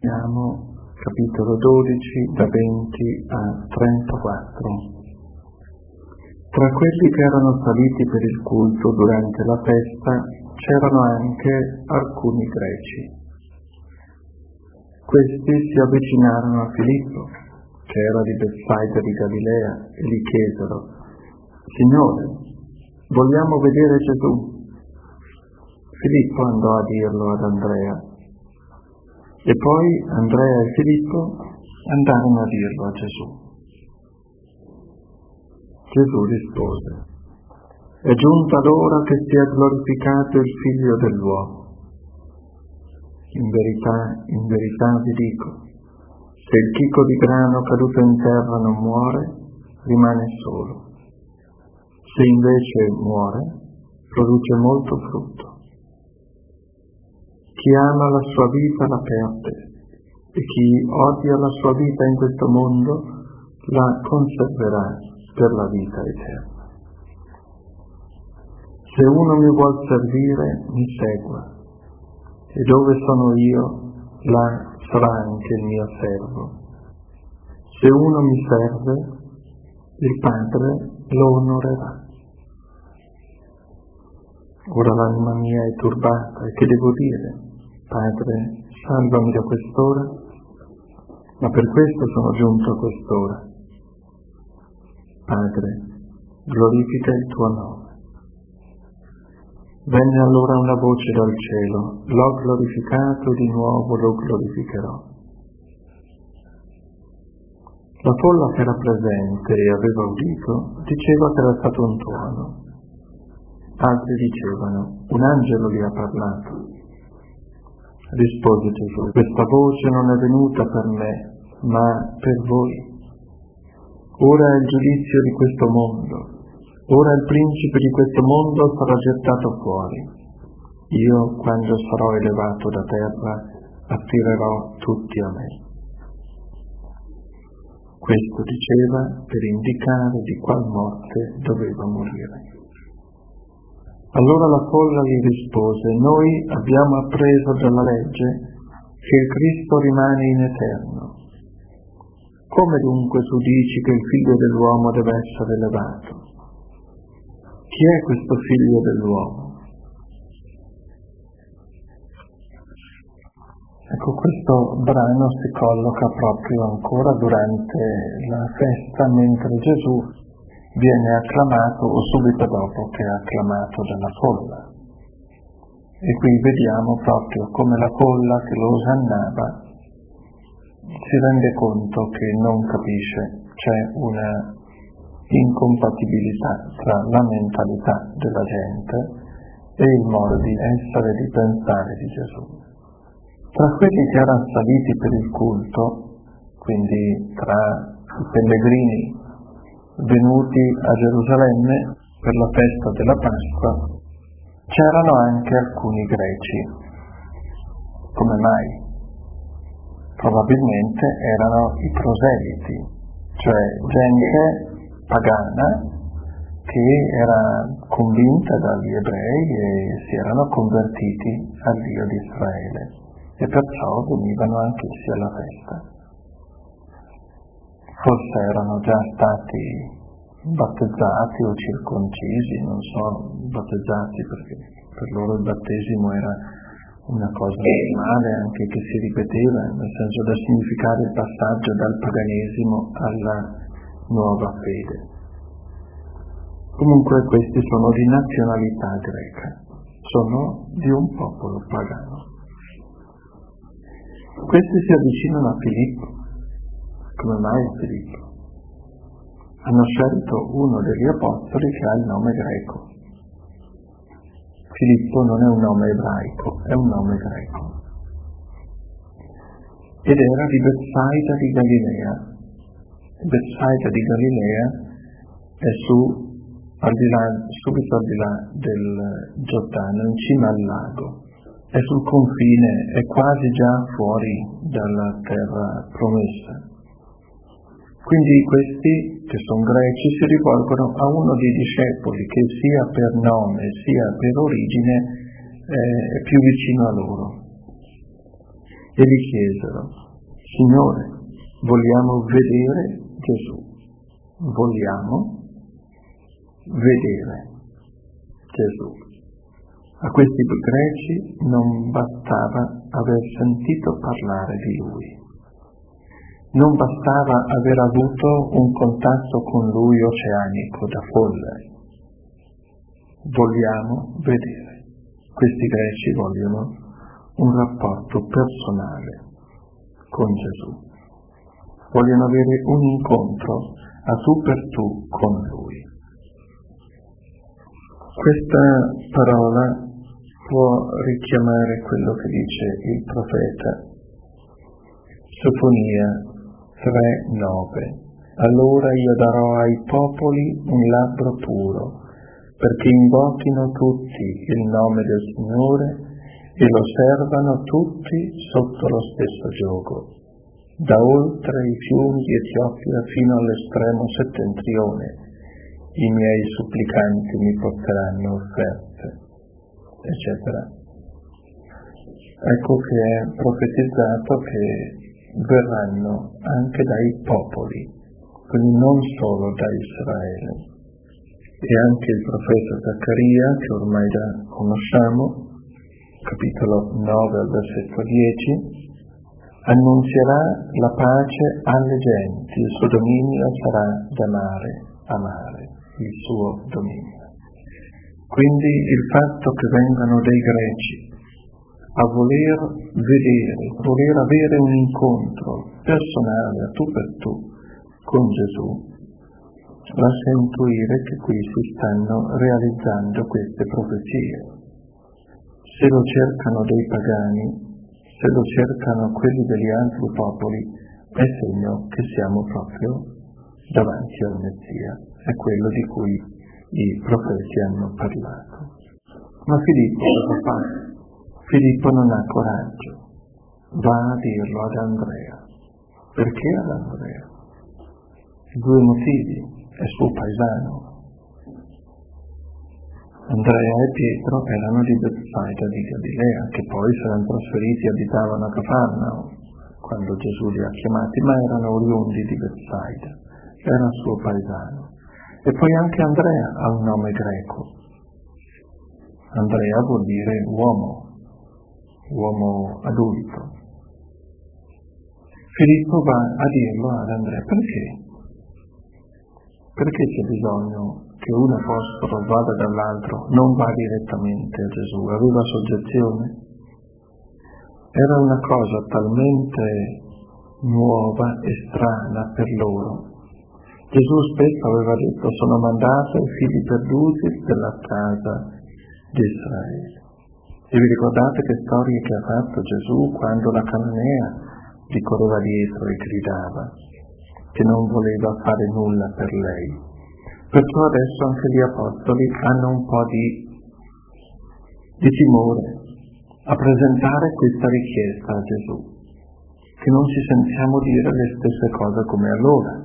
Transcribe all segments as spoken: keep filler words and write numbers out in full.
Siamo capitolo dodici, da venti a trentaquattro. Tra quelli che erano saliti per il culto durante la festa c'erano anche alcuni greci. Questi si avvicinarono a Filippo, che era di Betsaida di Galilea, e gli chiesero: Signore, vogliamo vedere Gesù. Filippo andò a dirlo ad Andrea. E poi Andrea e Filippo andarono a dirlo a Gesù. Gesù rispose: è giunta l'ora che sia glorificato il Figlio dell'uomo. In verità, in verità vi dico, se il chicco di grano caduto in terra non muore, rimane solo. Se invece muore, produce molto frutto. Chi ama la sua vita la perde, e chi odia la sua vita in questo mondo la conserverà per la vita eterna. Se uno mi vuol servire, mi segua, e dove sono io, là sarà anche il mio servo. Se uno mi serve, il Padre lo onorerà. Ora l'anima mia è turbata, e che devo dire? Padre, salvami da quest'ora, ma per questo sono giunto a quest'ora. Padre, glorifica il tuo nome. Venne allora una voce dal cielo: l'ho glorificato, di nuovo lo glorificherò. La folla che era presente e aveva udito diceva che era stato un tuono. Altri dicevano: un angelo gli ha parlato. Rispose Gesù: questa voce non è venuta per me, ma per voi. Ora è il giudizio di questo mondo. Ora il principe di questo mondo sarà gettato fuori. Io, quando sarò elevato da terra, attirerò tutti a me. Questo diceva per indicare di qual morte doveva morire. Allora la folla gli rispose: noi abbiamo appreso dalla legge che il Cristo rimane in eterno. Come dunque tu dici che il Figlio dell'uomo deve essere elevato? Chi è questo Figlio dell'uomo? Ecco, questo brano si colloca proprio ancora durante la festa, mentre Gesù viene acclamato o subito dopo che è acclamato dalla folla. E qui vediamo proprio come la folla che lo osannava si rende conto che non capisce, c'è una incompatibilità tra la mentalità della gente e il modo di essere e di pensare di Gesù. Tra quelli che erano saliti per il culto, quindi tra i pellegrini venuti a Gerusalemme per la festa della Pasqua, c'erano anche alcuni greci. Come mai? Probabilmente erano i proseliti, cioè gente pagana che era convinta dagli ebrei e si erano convertiti al Dio di Israele e perciò venivano anch'essi alla festa. Forse erano già stati battezzati o circoncisi, non so, battezzati perché per loro il battesimo era una cosa normale, anche che si ripeteva, nel senso da significare il passaggio dal paganesimo alla nuova fede. Comunque questi sono di nazionalità greca, sono di un popolo pagano. Questi si avvicinano a Filippo. Come mai Filippo? Hanno scelto uno degli apostoli che ha il nome greco. Filippo non è un nome ebraico, è un nome greco. Ed era di Betsaida di Galilea. Betsaida di Galilea è su, al di là, subito al di là del Giordano, in cima al lago. È sul confine, è quasi già fuori dalla terra promessa. Quindi questi, che sono greci, si rivolgono a uno dei discepoli che sia per nome sia per origine eh, è più vicino a loro. e gli chiesero: Signore, vogliamo vedere Gesù. Vogliamo vedere Gesù. A questi greci non bastava aver sentito parlare di Lui. Non bastava aver avuto un contatto con Lui oceanico da folle. Vogliamo vedere. Questi greci vogliono un rapporto personale con Gesù. Vogliono avere un incontro a tu per tu con Lui. Questa parola può richiamare quello che dice il profeta. Sofonia tre nove. Allora io darò ai popoli un labbro puro, perché invochino tutti il nome del Signore e lo servano tutti sotto lo stesso giogo, da oltre i fiumi di Etiopia fino all'estremo settentrione. I miei supplicanti mi porteranno offerte, eccetera. Ecco che è profetizzato che verranno anche dai popoli, quindi non solo da Israele. E anche il profeta Zaccaria, che ormai già conosciamo, capitolo nove al versetto dieci, annunzierà la pace alle genti, il suo dominio sarà da mare a mare, il suo dominio. Quindi il fatto che vengano dei greci a voler vedere, voler avere un incontro personale a tu per tu con Gesù, lascia intuire che qui si stanno realizzando queste profezie. Se lo cercano dei pagani, se lo cercano quelli degli altri popoli, è segno che siamo proprio davanti al Messia, è quello di cui i profeti hanno parlato. Ma Filippo cosa fa? Filippo non ha coraggio, va a dirlo ad Andrea. Perché ad Andrea? Due motivi: è suo paesano. Andrea e Pietro erano di Betsaida di Galilea, che poi si erano trasferiti e abitavano a Cafarnao quando Gesù li ha chiamati, ma erano oriundi di Betsaida, era suo paesano. E poi anche Andrea ha un nome greco. Andrea vuol dire uomo, uomo adulto. Filippo va a dirlo ad Andrea. Perché? Perché c'è bisogno che un apostolo vada dall'altro, non va direttamente a Gesù? Aveva soggezione? Era una cosa talmente nuova e strana per loro. Gesù stesso aveva detto: sono mandato ai figli perduti della casa di Israele. E vi ricordate che storie che ha fatto Gesù quando la cananea gli correva dietro e gridava che non voleva fare nulla per lei? Perciò adesso anche gli apostoli hanno un po' di, di timore a presentare questa richiesta a Gesù, che non ci sentiamo dire le stesse cose come allora.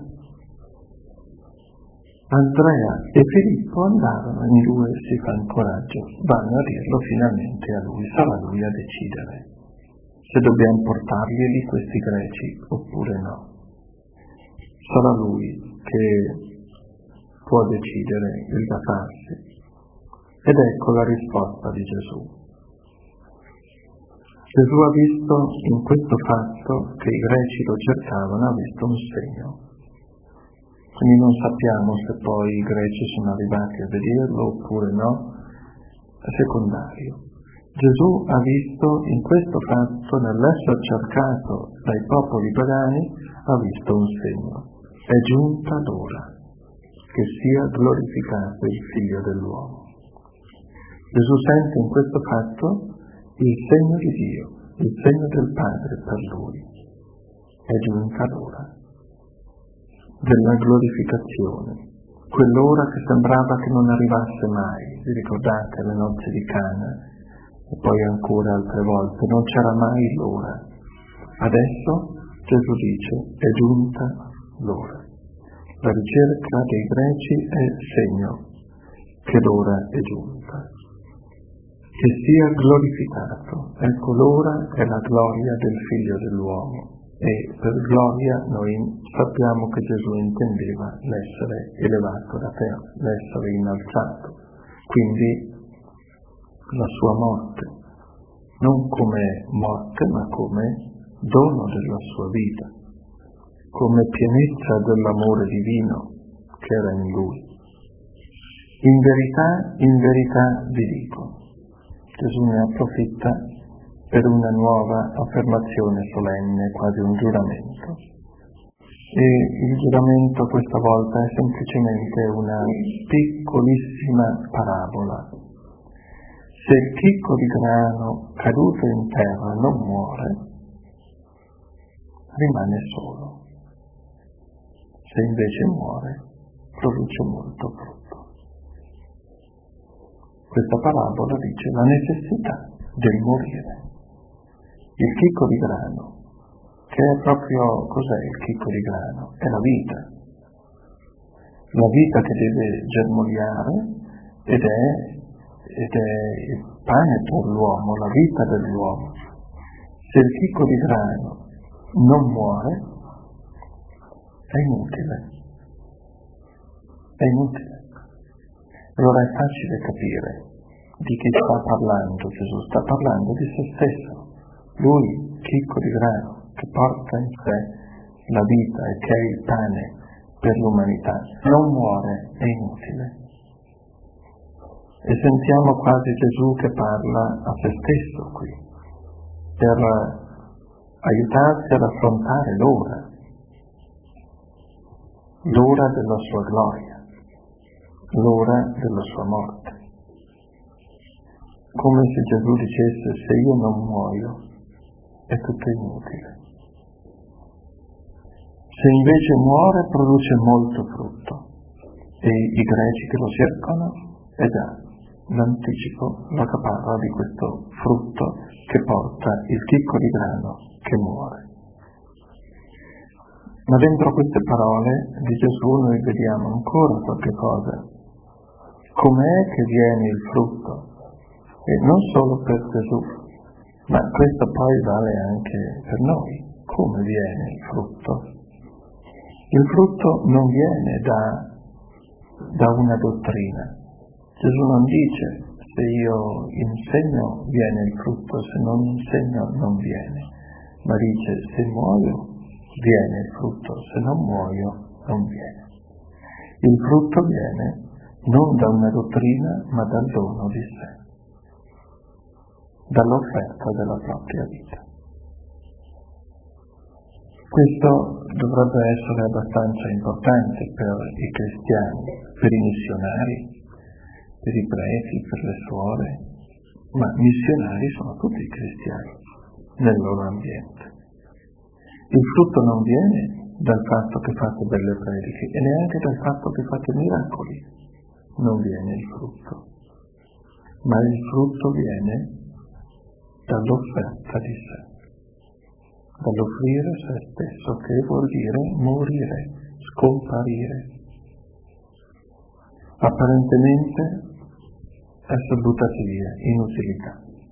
Andrea e Filippo andavano in due, si fanno coraggio, vanno a dirlo finalmente a lui, sarà lui a decidere se dobbiamo portarglieli questi greci oppure no. Sarà lui che può decidere il da farsi. Ed ecco la risposta di Gesù. Gesù ha visto in questo fatto che i greci lo cercavano, ha visto un segno. Quindi non sappiamo se poi i greci sono arrivati a vederlo oppure no, è secondario. Gesù ha visto in questo fatto, nell'essere cercato dai popoli pagani, ha visto un segno. È giunta l'ora che sia glorificato il Figlio dell'uomo. Gesù sente in questo fatto il segno di Dio, il segno del Padre per lui. È giunta l'ora della glorificazione, quell'ora che sembrava che non arrivasse mai. Vi ricordate le nozze di Cana e poi ancora altre volte, non c'era mai l'ora. Adesso Gesù dice: è giunta l'ora. La ricerca dei greci è segno che l'ora è giunta. che sia glorificato. Ecco, l'ora è la gloria del Figlio dell'uomo, e per gloria noi sappiamo che Gesù intendeva l'essere elevato da terra, l'essere innalzato, quindi la sua morte, non come morte ma come dono della sua vita, come pienezza dell'amore divino che era in lui. In verità, in verità vi dico, Gesù ne approfitta per una nuova affermazione solenne, quasi un giuramento. E il giuramento questa volta è semplicemente una piccolissima parabola. Se il chicco di grano caduto in terra non muore, rimane solo. Se invece muore, produce molto frutto. Questa parabola dice la necessità del morire. Il chicco di grano, che è proprio, cos'è il chicco di grano? È la vita. La vita che deve germogliare ed è, ed è il pane per l'uomo, la vita dell'uomo. Se il chicco di grano non muore, è inutile. È inutile. Allora è facile capire di chi sta parlando Gesù. Sta parlando di se stesso. Lui, chicco di grano, che porta in sé la vita e che è il pane per l'umanità, non muore, è inutile. E sentiamo quasi Gesù che parla a se stesso qui, per aiutarsi ad affrontare l'ora, l'ora della sua gloria, l'ora della sua morte. Come se Gesù dicesse: se io non muoio è tutto inutile. Se invece muore produce molto frutto, e i greci che lo cercano è già l'anticipo, la caparra di questo frutto che porta il chicco di grano che muore. Ma dentro queste parole di Gesù noi vediamo ancora qualche cosa. Com'è che viene il frutto? E non solo per Gesù, ma questo poi vale anche per noi. Come viene il frutto? Il frutto non viene da, da una dottrina. Gesù non dice: se io insegno viene il frutto, se non insegno non viene, ma dice: se muoio viene il frutto, se non muoio non viene. Il frutto viene non da una dottrina, ma dal dono di sé, dall'offerta della propria vita. Questo dovrebbe essere abbastanza importante per i cristiani, per i missionari, per i preti, per le suore, ma missionari sono tutti cristiani nel loro ambiente. Il frutto non viene dal fatto che fate belle prediche e neanche dal fatto che fate miracoli, non viene il frutto, ma il frutto viene dall'offerta di sé, dall'offrire se stesso, che vuol dire morire, scomparire. Apparentemente essere buttati via, inutilità.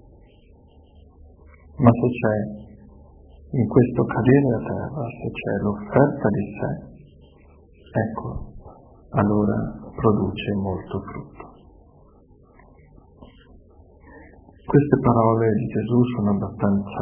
Ma se c'è in questo cadere a terra, se c'è l'offerta di sé, ecco, allora produce molto frutto. Queste parole di Gesù sono abbastanza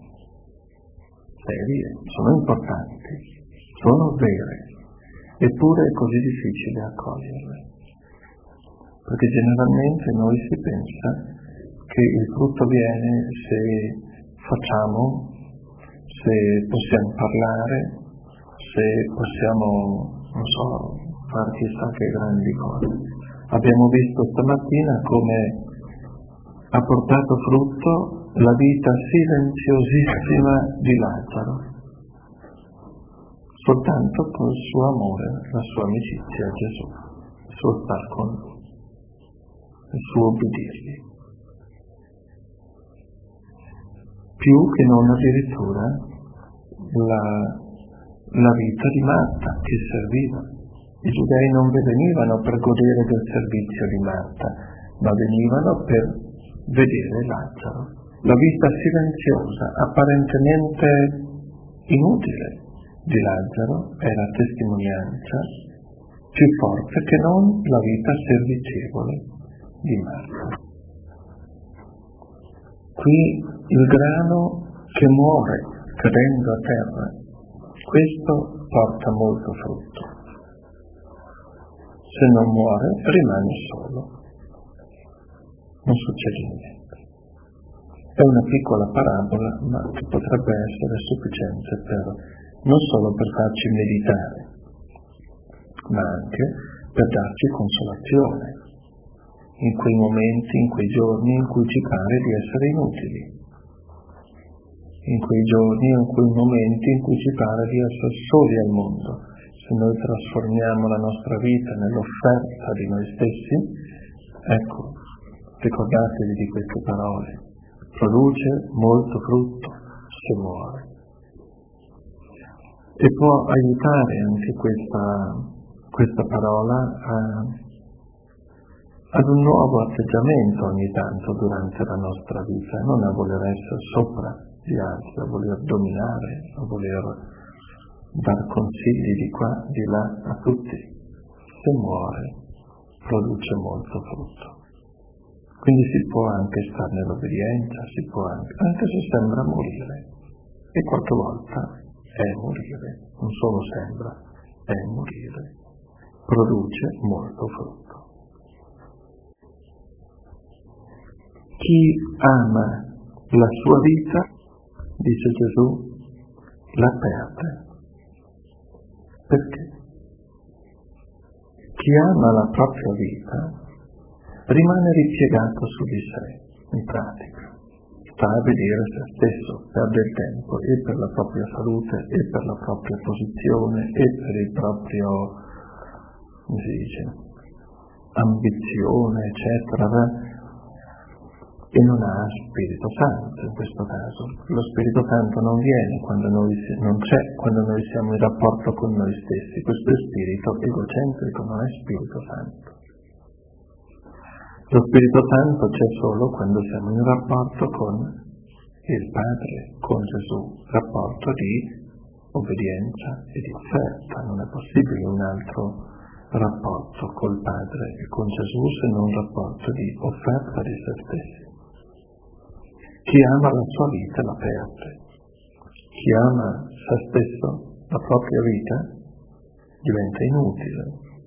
serie, sono importanti, sono vere, eppure è così difficile accoglierle. Perché generalmente noi si pensa che il frutto viene se facciamo, se possiamo parlare, se possiamo, non so, fare chissà che grandi cose. Abbiamo visto stamattina come ha portato frutto la vita silenziosissima di Lazzaro, soltanto col suo amore, la sua amicizia a Gesù, il suo star con lui, il suo ubbidirgli. Più che non addirittura la, la vita di Marta che serviva. I giudei non venivano per godere del servizio di Marta, ma venivano per vedere Lazzaro. La vita silenziosa, apparentemente inutile di Lazzaro era testimonianza più forte che non la vita servizievole di Marta. Qui il grano che muore cadendo a terra, questo porta molto frutto. Se non muore rimane solo, non succede niente. È una piccola parabola, ma che potrebbe essere sufficiente per, non solo per farci meditare, ma anche per darci consolazione in quei momenti, in quei giorni in cui ci pare di essere inutili, in quei giorni, in quei momenti in cui ci pare di essere soli al mondo. Se noi trasformiamo la nostra vita nell'offerta di noi stessi, ecco, ricordatevi di queste parole: produce molto frutto se muore. E può aiutare anche questa, questa parola a, ad un nuovo atteggiamento ogni tanto durante la nostra vita, non a voler essere sopra gli altri, a voler dominare, a voler dar consigli di qua, di là a tutti. Se muore produce molto frutto. Quindi si può anche stare nell'obbedienza, si può anche, anche se sembra morire, e qualche volta è morire, non solo sembra, è morire, produce molto frutto. Chi ama la sua vita, dice Gesù, la perde. Perché? Chi ama la propria vita rimane ripiegato su di sé, in pratica, sta a vedere se stesso, perde il tempo e per la propria salute, e per la propria posizione, e per il proprio, come si dice, ambizione, eccetera, e non ha Spirito Santo in questo caso. Lo Spirito Santo non viene quando noi, non c'è quando noi siamo in rapporto con noi stessi. Questo è spirito egocentrico, non è Spirito Santo. Lo Spirito Santo c'è solo quando siamo in rapporto con il Padre, con Gesù, rapporto di obbedienza e di offerta. Non è possibile un altro rapporto col Padre e con Gesù se non un rapporto di offerta di se stessi. Chi ama la sua vita la perde. Chi ama se stesso, la propria vita, diventa inutile,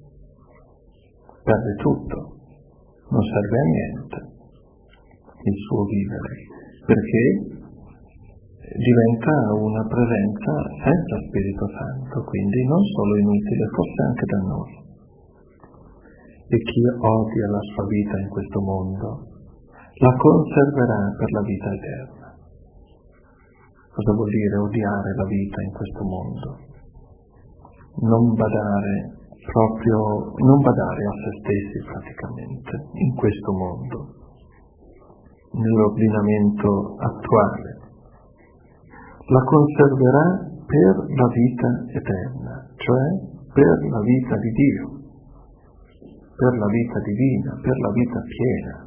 perde tutto, non serve a niente il suo vivere, perché diventa una presenza senza Spirito Santo, quindi non solo inutile, forse anche dannoso. E chi odia la sua vita in questo mondo la conserverà per la vita eterna. Cosa vuol dire odiare la vita in questo mondo? Non badare proprio, non badare a se stessi praticamente in questo mondo, nell'ordinamento attuale. La conserverà per la vita eterna, cioè per la vita di Dio, per la vita divina, per la vita piena.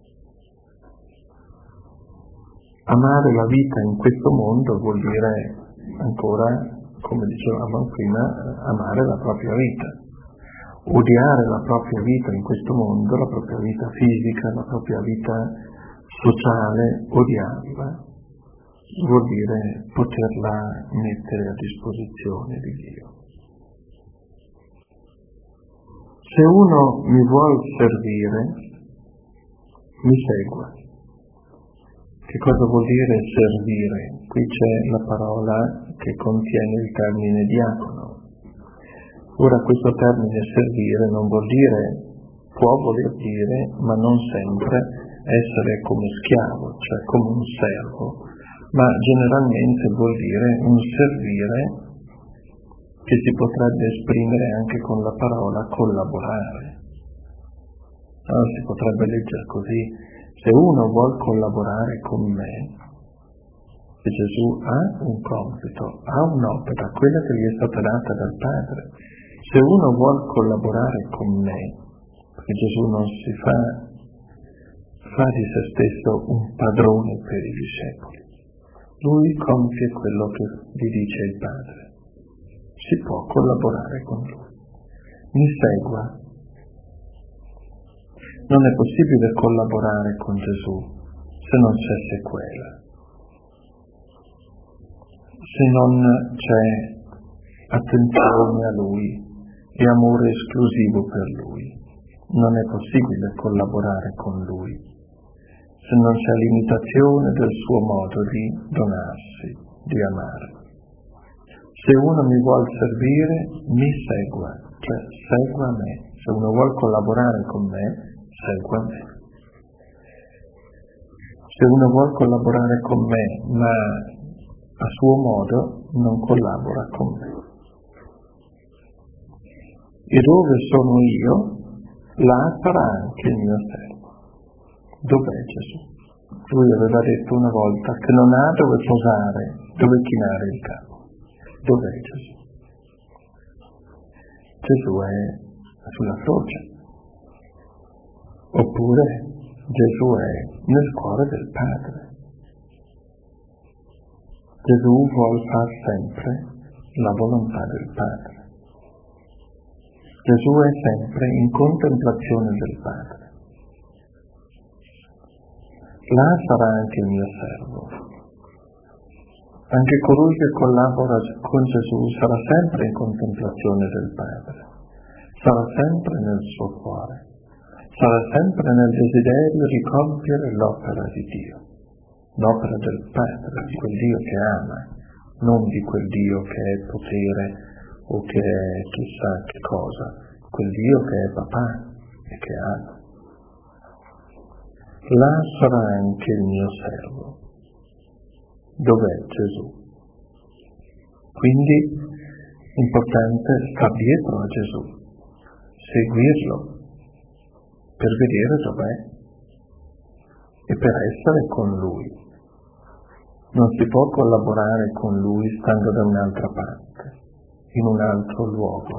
Amare la vita in questo mondo vuol dire ancora, come dicevamo prima, amare la propria vita. Odiare la propria vita in questo mondo, la propria vita fisica, la propria vita sociale, odiarla, vuol dire poterla mettere a disposizione di Dio. Se uno mi vuol servire, mi segua. Che cosa vuol dire servire? Qui c'è la parola che contiene il termine diacono. Ora questo termine servire non vuol dire, può voler dire, ma non sempre, essere come schiavo, cioè come un servo, ma generalmente vuol dire un servire che si potrebbe esprimere anche con la parola collaborare. Allora si potrebbe leggere così: se uno vuol collaborare con me, se Gesù ha un compito, ha un'opera, quella che gli è stata data dal Padre, se uno vuol collaborare con me, perché Gesù non si fa fa di se stesso un padrone per i discepoli. Lui compie quello che gli dice il Padre. Si può collaborare con lui. Mi segua. Non è possibile collaborare con Gesù se non c'è sequela, se non c'è attenzione a Lui e amore esclusivo per Lui. Non è possibile collaborare con Lui se non c'è l'imitazione del suo modo di donarsi, di amare. Se uno mi vuol servire, mi segua, cioè segua me. Se uno vuol collaborare con me, segua me. Se uno vuol collaborare con me, ma a suo modo, non collabora con me. E dove sono io, là sarà anche il mio servo. Dov'è Gesù? Lui aveva detto una volta che non ha dove posare, dove chinare il capo. Dov'è Gesù? Gesù è sulla croce. Oppure Gesù è nel cuore del Padre. Gesù vuol fare sempre la volontà del Padre. Gesù è sempre in contemplazione del Padre. Là sarà anche il mio servo. Anche colui che collabora con Gesù sarà sempre in contemplazione del Padre. Sarà sempre nel suo cuore. Sarà sempre nel desiderio di compiere l'opera di Dio. L'opera del Padre, di quel Dio che ama, non di quel Dio che è potere o che è chissà che cosa, quel Dio che è papà e che ama. Là sarà anche il mio servo. Dov'è Gesù? Quindi importante star dietro a Gesù, seguirlo per vedere dov'è e per essere con Lui. Non si può collaborare con Lui stando da un'altra parte, in un altro luogo.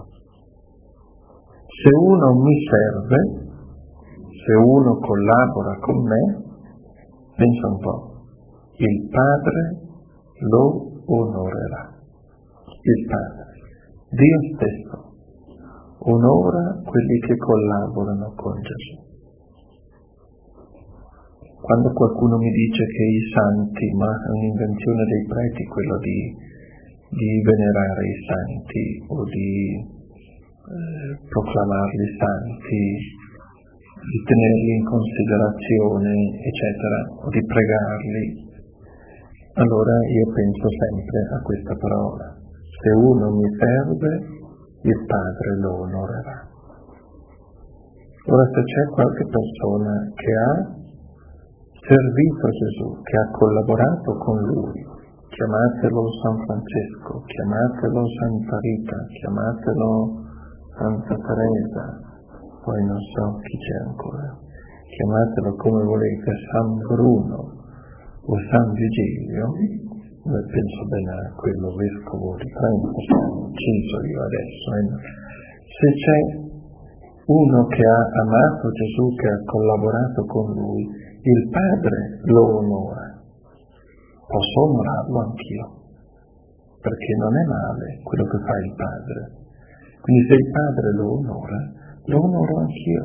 Se uno mi serve, se uno collabora con me, pensa un po', il Padre lo onorerà. Il Padre, Dio stesso, onora quelli che collaborano con Gesù. Quando qualcuno mi dice che i santi, ma è un'invenzione dei preti quello di, di venerare i santi o di eh, proclamarli santi, di tenerli in considerazione, eccetera, o di pregarli, allora io penso sempre a questa parola. Se uno mi serve, il Padre lo onorerà. Ora, se c'è qualche persona che ha servito Gesù, che ha collaborato con Lui, chiamatelo San Francesco, chiamatelo Santa Rita, chiamatelo Santa Teresa, poi non so chi c'è ancora, chiamatelo come volete, San Bruno o San Vigilio, penso bene a quello vescovo di Trento, sono ucciso io adesso. Eh. Se c'è uno che ha amato Gesù, che ha collaborato con Lui, il Padre lo onora. Posso onorarlo anch'io, perché non è male quello che fa il Padre. Quindi se il Padre lo onora, lo onoro anch'io.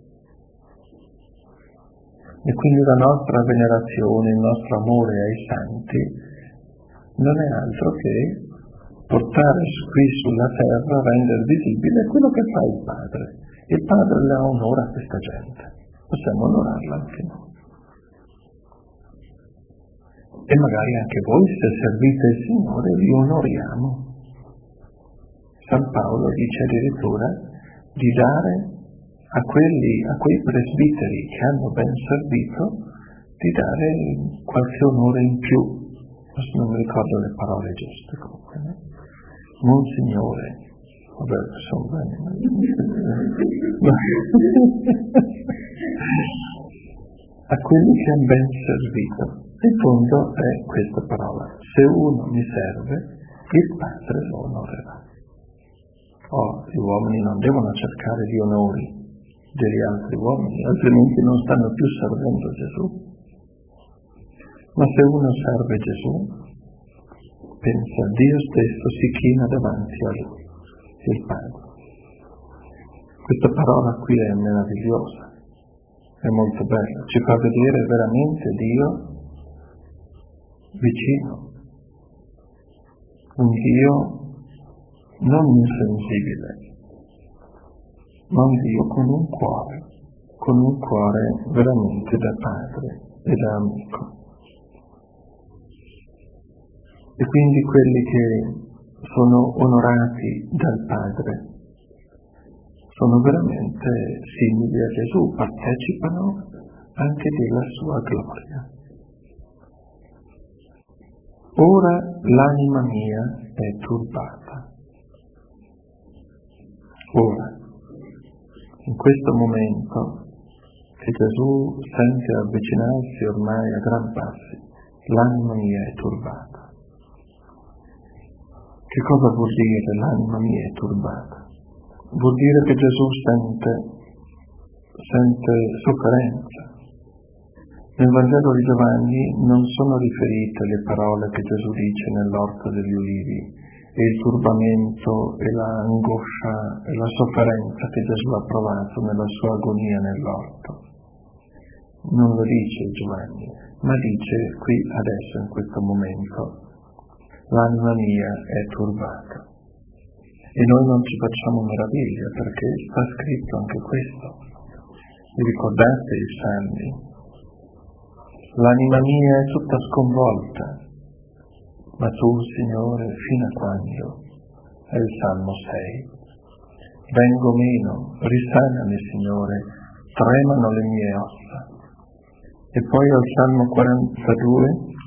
E quindi la nostra venerazione, il nostro amore ai santi non è altro che portare qui sulla terra, rendere visibile quello che fa il Padre. Il Padre la onora questa gente. Possiamo onorarla anche noi. E magari anche voi, se servite il Signore, vi onoriamo. San Paolo dice addirittura di dare a quelli, a quei presbiteri che hanno ben servito, di dare qualche onore in più. Adesso non mi ricordo le parole giuste comunque, no? Monsignore, vabbè, sono bene. A quelli che hanno ben servito. Il punto è questa parola: se uno mi serve, il Padre lo onorerà. Oh, gli uomini non devono cercare gli onori, degli altri uomini, altrimenti non stanno più servendo Gesù. Ma se uno serve Gesù, pensa, Dio stesso si china davanti a lui, il Padre. Questa parola qui è meravigliosa, è molto bella, ci fa vedere veramente Dio vicino, un Dio non insensibile, ma un Dio con un cuore, con un cuore veramente da padre e da amico. E quindi quelli che sono onorati dal Padre sono veramente simili a Gesù, partecipano anche della sua gloria. Ora l'anima mia è turbata. Ora, in questo momento che Gesù sente avvicinarsi ormai a gran passi, l'anima mia è turbata. Che cosa vuol dire l'anima mia è turbata? Vuol dire che Gesù sente, sente sofferenza. Nel Vangelo di Giovanni non sono riferite le parole che Gesù dice nell'Orto degli Ulivi e il turbamento e l'angoscia e la sofferenza che Gesù ha provato nella sua agonia nell'orto. Non lo dice Giovanni, ma dice qui adesso in questo momento l'anima mia è turbata. E noi non ci facciamo meraviglia perché sta scritto anche questo. Vi ricordate i Salmi? L'anima mia è tutta sconvolta, ma tu, Signore, fino a quando? È il Salmo sei. Vengo meno, risanami, Signore, tremano le mie ossa. E poi al Salmo quarantadue,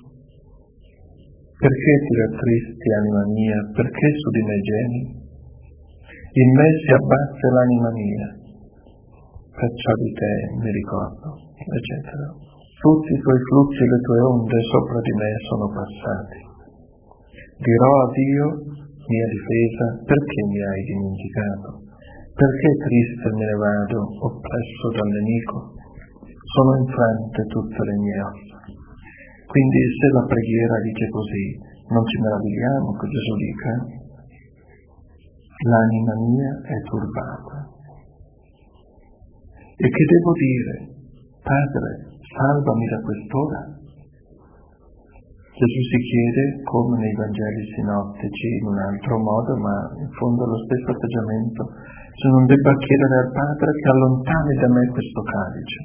perché ti rattristi, anima mia, perché su di me gemi? In me si abbatte l'anima mia, perciò di te mi ricordo, eccetera. Tutti i tuoi flussi e le tue onde sopra di me sono passati. Dirò a Dio, mia difesa, perché mi hai dimenticato? Perché triste me ne vado, oppresso dal nemico? Sono infrante tutte le mie ossa. Quindi se la preghiera dice così, non ci meravigliamo che Gesù dica l'anima mia è turbata. E che devo dire? Padre, salvami da quest'ora. Gesù si chiede, come nei Vangeli sinottici, in un altro modo, ma in fondo lo stesso atteggiamento, se non debba chiedere al Padre che allontani da me questo calice.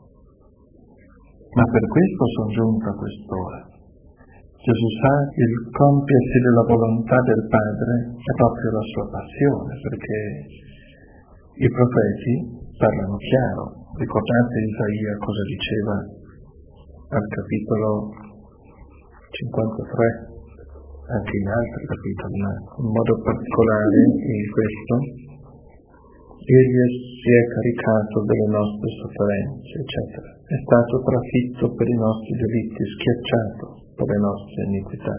Ma per questo sono giunto a quest'ora. Gesù sa che il compiersi della volontà del Padre è proprio la sua passione, perché i profeti parlano chiaro. Ricordate Isaia cosa diceva al capitolo cinquantatré, anche in altri capitoli, ma in modo particolare in questo, egli si è caricato delle nostre sofferenze, eccetera. È stato trafitto per i nostri delitti, schiacciato per le nostre iniquità.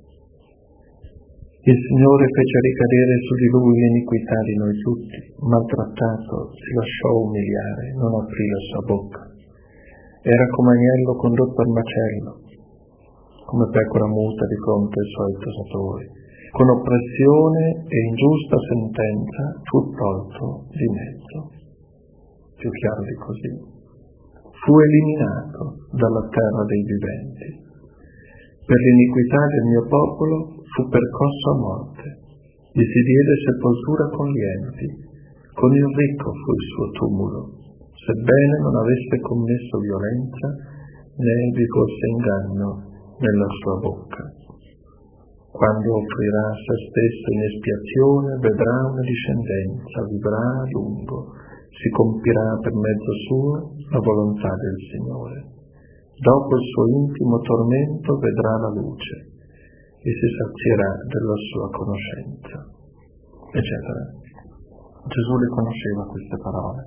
Il Signore fece ricadere su di lui l'iniquità di noi tutti, maltrattato, si lasciò umiliare, non aprì la sua bocca. Era come agnello condotto al macello, come pecora muta di fronte ai suoi tosatori. Con oppressione e ingiusta sentenza fu tolto di mezzo. Più chiaro di così. Fu eliminato dalla terra dei viventi. Per l'iniquità del mio popolo fu percosso a morte. Gli si diede sepoltura con gli enti. Con il ricco fu il suo tumulo, sebbene non avesse commesso violenza né vi fosse inganno nella sua bocca. Quando offrirà se stesso in espiazione, vedrà una discendenza, vivrà a lungo, si compirà per mezzo suo la volontà del Signore. Dopo il suo intimo tormento vedrà la luce e si sazierà della sua conoscenza, eccetera. Gesù le conosceva queste parole.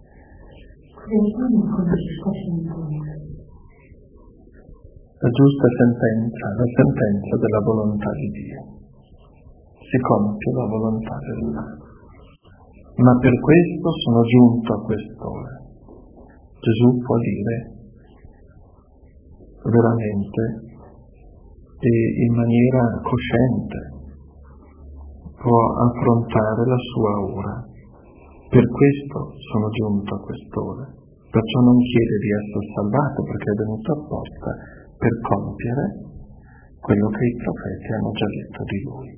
La giusta sentenza, la sentenza della volontà di Dio. Si compie la volontà del Padre. ma per questo sono giunto a quest'ora. Gesù può dire veramente e in maniera cosciente, può affrontare la sua ora. Per questo sono giunto a quest'ora. Perciò non chiede di essere salvato, perché è venuto apposta per compiere quello che i profeti hanno già detto di lui.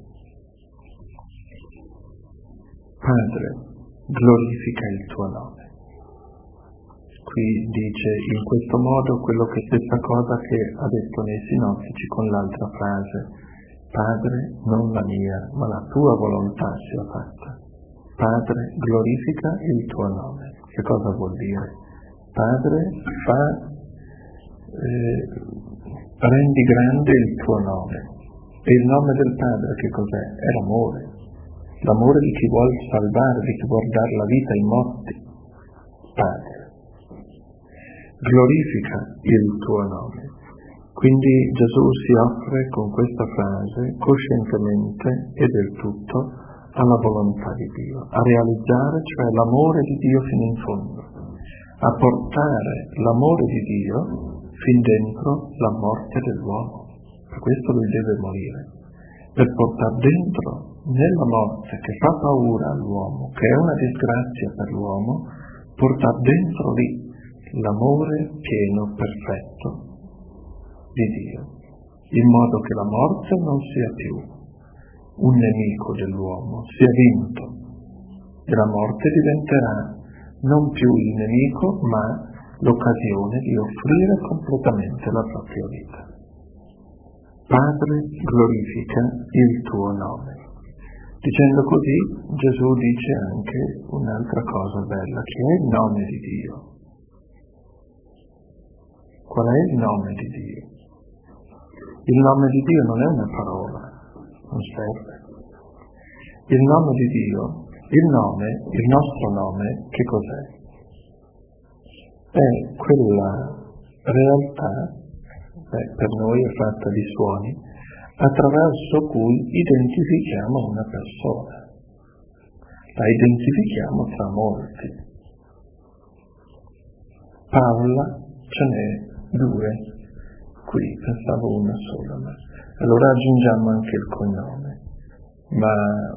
Padre, glorifica il tuo nome. Qui dice in questo modo quello che stessa cosa che ha detto nei sinottici con l'altra frase: Padre, non la mia, ma la tua volontà sia fatta. Padre, glorifica il tuo nome. Che cosa vuol dire? Padre, fa, eh, rendi grande il tuo nome. E il nome del Padre che cos'è? È l'amore. L'amore di chi vuol salvare, di chi vuol dare la vita ai morti. Padre, glorifica il tuo nome. Quindi Gesù si offre con questa frase coscientemente e del tutto alla volontà di Dio, a realizzare cioè l'amore di Dio fino in fondo, a portare l'amore di Dio fin dentro la morte dell'uomo. Per questo lui deve morire, per portare dentro nella morte che fa paura all'uomo, che è una disgrazia per l'uomo, portare dentro lì l'amore pieno, perfetto di Dio, in modo che la morte non sia più un nemico dell'uomo, sia vinto, e la morte diventerà non più il nemico, ma l'occasione di offrire completamente la propria vita. Padre, glorifica il tuo nome. Dicendo così, Gesù dice anche un'altra cosa bella, che è il nome di Dio. Qual è il nome di Dio? Il nome di Dio non è una parola, non serve. Il nome di Dio, il nome, il nostro nome, che cos'è? È quella realtà, beh, per noi è fatta di suoni, attraverso cui identifichiamo una persona. La identifichiamo tra molti. Paola, ce n'è due, qui pensavo una sola, ma allora aggiungiamo anche il cognome. Ma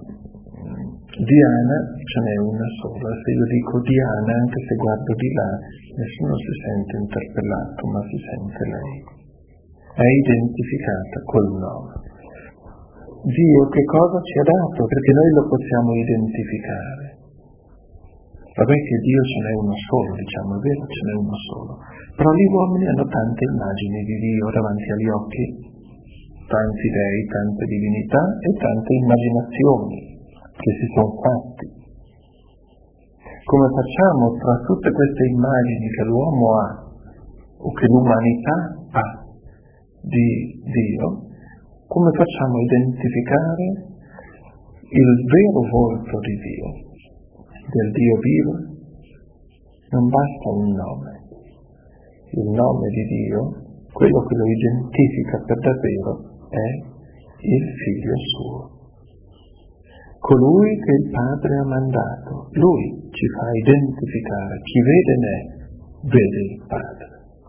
Diana ce n'è una sola. Se io dico Diana, anche se guardo di là, nessuno si sente interpellato, ma si sente lei. È identificata col nome. Dio che cosa ci ha dato? Perché noi lo possiamo identificare. Vabbè che Dio ce n'è uno solo, diciamo, è vero, ce n'è uno solo. Però gli uomini hanno tante immagini di Dio davanti agli occhi, tanti dei, tante divinità e tante immaginazioni che si sono fatti. Come facciamo tra tutte queste immagini che l'uomo ha, o che l'umanità ha di Dio, come facciamo a identificare il vero volto di Dio, del Dio vivo? Non basta un nome. Il nome di Dio, quello che lo identifica per davvero, è il Figlio suo. Colui che il Padre ha mandato, lui ci fa identificare. Chi vede me, vede il Padre.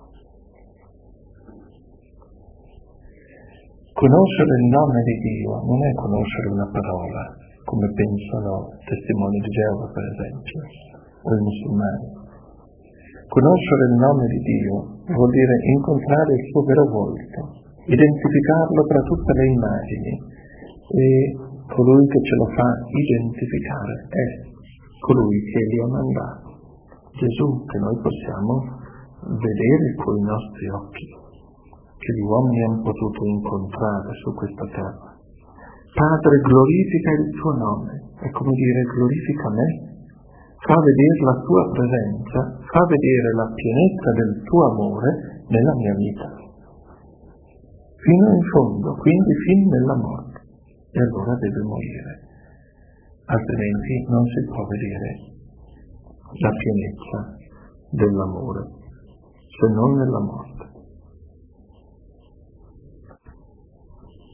Conoscere il nome di Dio non è conoscere una parola, come pensano testimoni di Geova, per esempio, o i musulmani. Conoscere il nome di Dio vuol dire incontrare il suo vero volto, identificarlo tra tutte le immagini, e colui che ce lo fa identificare è colui che gli ha mandato, Gesù, che noi possiamo vedere con i nostri occhi, che gli uomini hanno potuto incontrare su questa terra. Padre, glorifica il tuo nome, è come dire glorifica me, fa vedere la tua presenza, fa vedere la pienezza del tuo amore nella mia vita, fino in fondo, quindi fin nella morte. E allora deve morire, altrimenti non si può vedere la pienezza dell'amore, se non nella morte.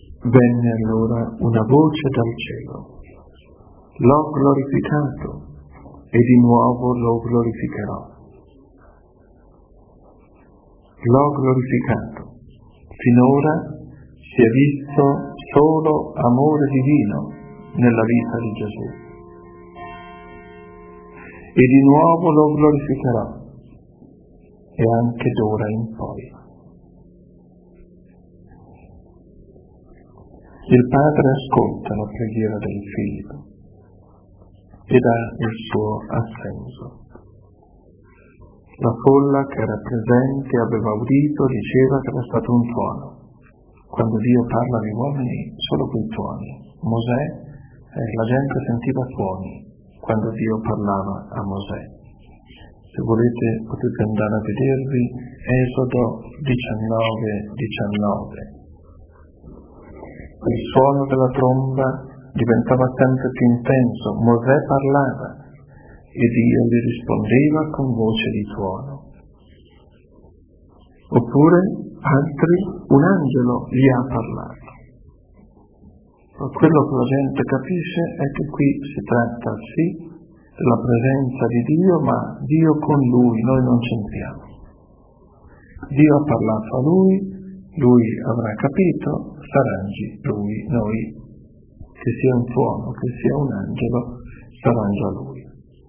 Venne allora una voce dal cielo: l'ho glorificato e di nuovo lo glorificherò. L'ho glorificato. Finora si è visto solo amore divino nella vita di Gesù. E di nuovo lo glorificherò, e anche d'ora in poi. Il Padre ascolta la preghiera del Figlio e dà il suo assenso. La folla che era presente aveva udito diceva che era stato un tuono. Quando Dio parla agli uomini, solo quei tuoni. Mosè, eh, la gente sentiva tuoni quando Dio parlava a Mosè. Se volete potete andare a vedervi Esodo diciannove diciannove. Il suono della tromba diventava sempre più intenso, Mosè parlava e Dio gli rispondeva con voce di tuono. Oppure altri, un angelo gli ha parlato. Quello che la gente capisce è che qui si tratta sì della presenza di Dio, ma Dio con lui, noi non c'entriamo. Dio ha parlato a lui, lui avrà capito, s'arrangi lui, noi, che sia un tuono, che sia un angelo, s'arrangia lui.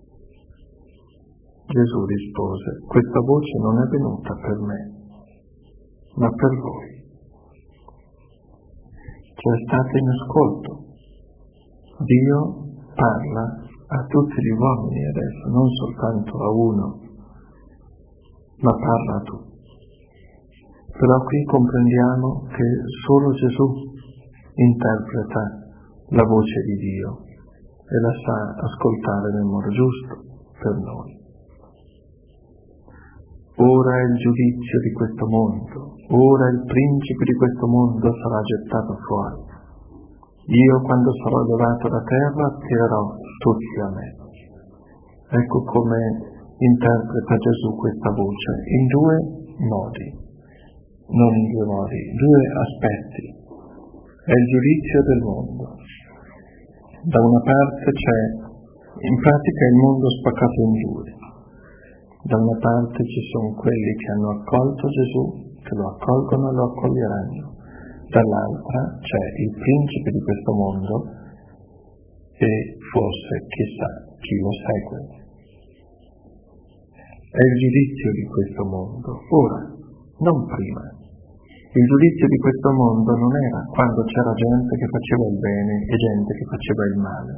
Gesù rispose: questa voce non è venuta per me, ma per voi. Cioè state in ascolto. Dio parla a tutti gli uomini adesso, non soltanto a uno, ma parla a tutti. Però qui comprendiamo che solo Gesù interpreta la voce di Dio e la sa ascoltare nel modo giusto per noi. Ora il giudizio di questo mondo, ora il principe di questo mondo sarà gettato fuori. Io, quando sarò levato da terra, attirerò tutti a me. Ecco come interpreta Gesù questa voce, in due modi, non in due modi, due aspetti. È il giudizio del mondo. Da una parte c'è, in pratica, il mondo spaccato in due. Da una parte ci sono quelli che hanno accolto Gesù, che lo accolgono e lo accoglieranno. Dall'altra c'è il principe di questo mondo e forse, chissà, chi lo segue. È il giudizio di questo mondo, ora, non prima. Il giudizio di questo mondo non era quando c'era gente che faceva il bene e gente che faceva il male.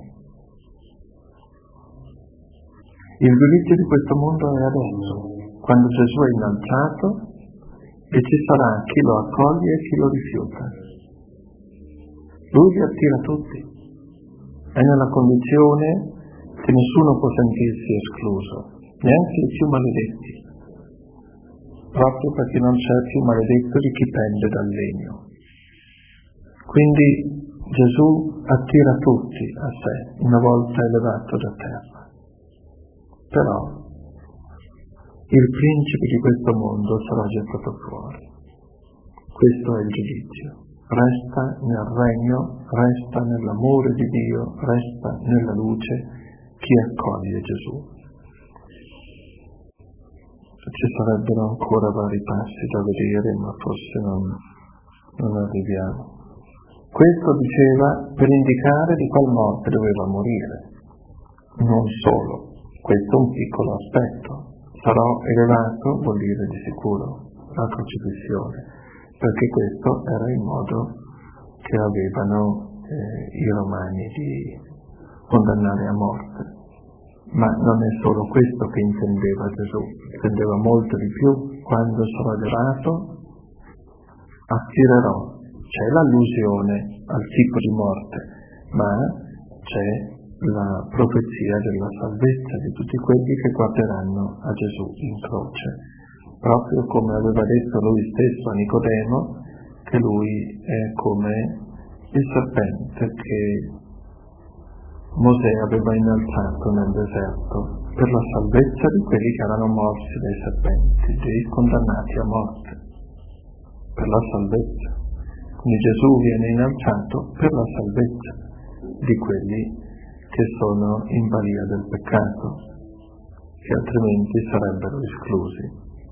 Il giudizio di questo mondo è adesso, quando Gesù è innalzato e ci sarà chi lo accoglie e chi lo rifiuta. Lui li attira tutti. È nella condizione che nessuno può sentirsi escluso, neanche i più maledetti, proprio perché non c'è più maledetto di chi pende dal legno. Quindi Gesù attira tutti a sé una volta elevato da terra. Però il principe di questo mondo sarà gettato fuori. Questo è il giudizio. Resta nel regno, resta nell'amore di Dio, resta nella luce chi accoglie Gesù. Ci sarebbero ancora vari passi da vedere, ma forse non, non arriviamo. Questo diceva per indicare di qual morte doveva morire. Non solo. Questo è un piccolo aspetto. Sarò elevato vuol dire di sicuro la crocifissione, perché questo era il modo che avevano eh, i romani di condannare a morte. Ma non è solo questo che intendeva Gesù, intendeva molto di più. Quando sarò elevato, attirerò. C'è l'allusione al tipo di morte, ma c'è la profezia della salvezza di tutti quelli che guarderanno a Gesù in croce, proprio come aveva detto lui stesso a Nicodemo, che lui è come il serpente che Mosè aveva innalzato nel deserto per la salvezza di quelli che erano morsi dai serpenti, dei condannati a morte, per la salvezza. Quindi Gesù viene innalzato per la salvezza di quelli che sono in balia del peccato, che altrimenti sarebbero esclusi.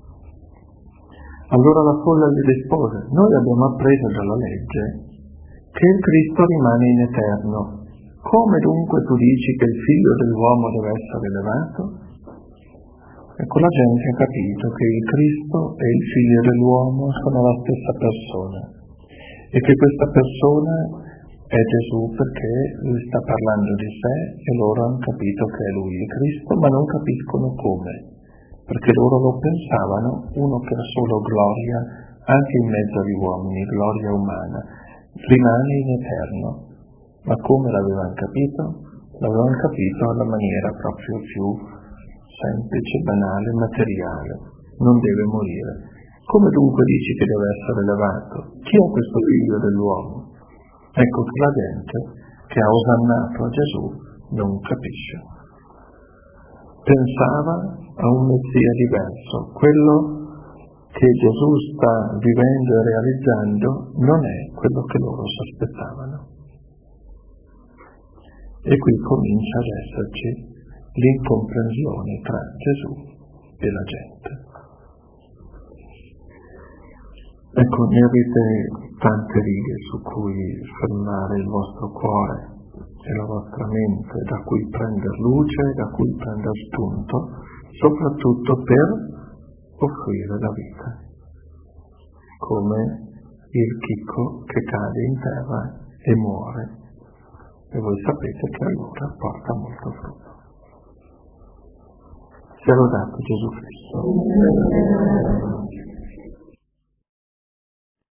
Allora la folla gli rispose: noi abbiamo appreso dalla legge che il Cristo rimane in eterno. Come dunque tu dici che il figlio dell'uomo deve essere elevato? Ecco, la gente ha capito che il Cristo e il figlio dell'uomo sono la stessa persona e che questa persona è Gesù, perché lui sta parlando di sé e loro hanno capito che è lui il Cristo, ma non capiscono come, perché loro lo pensavano uno che ha solo gloria anche in mezzo agli uomini, gloria umana, rimane in eterno. Ma come l'avevano capito? L'avevano capito alla maniera proprio più semplice, banale, materiale. Non deve morire. Come dunque dici che deve essere elevato? Chi è questo figlio dell'uomo? Ecco che la gente che ha osannato a Gesù non capisce. Pensava a un Messia diverso. Quello che Gesù sta vivendo e realizzando non è quello che loro si aspettavano. E qui comincia ad esserci l'incomprensione tra Gesù e la gente. Ecco, ne avete tante righe su cui fermare il vostro cuore e la vostra mente, da cui prendere luce, da cui prendere spunto, soprattutto per offrire la vita, come il chicco che cade in terra e muore, e voi sapete che allora porta molto frutto. Sia lodato Gesù Cristo.